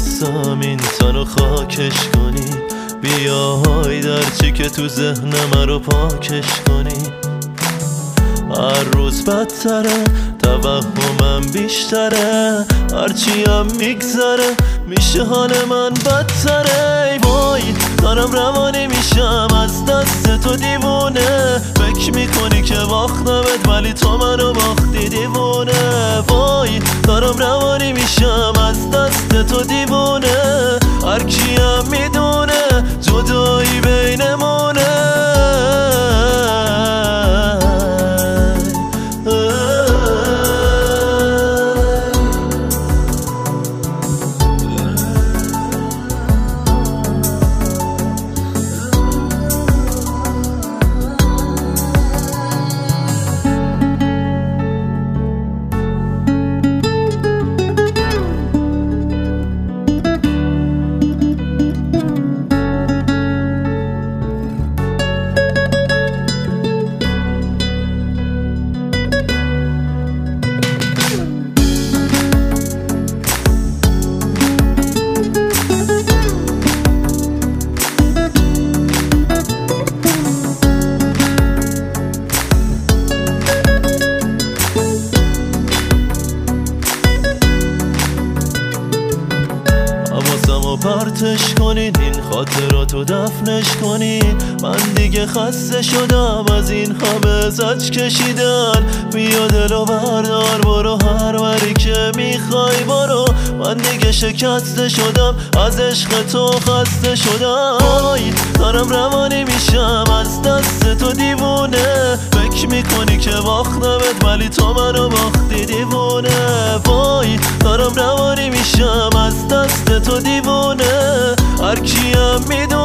میخواستم این تنو خاکش کنی، بیای درچی که تو ذهنم رو پاکش کنی. هر روز بدتره، توهمم بیشتره، هرچی هم میگذره میشه حال من بدتره. ای وای دارم روانی میشم از دست تو دیوونه، فکر میکنی که باختمت ولی تو منو باختی دیوونه. وای دارم روانی میشم از دست تو دیوونه، هرکی هم میدونه جدایی بینمونه. پرتش کنید این خاطراتو دفنش کنید، من دیگه خسته شدم از این همه زج کشیدن. بیا دلو بردار برو هر وری که میخوای برو، من دیگه شکسته شدم از عشق تو خسته شدم. وای دارم روانی میشم از دست تو دیوونه، فکر میکنی که باختمت ولی تو منو باختی دیوونه. وای دارم روانی میشم از دست تو دیوونه، هرکی هم میدونه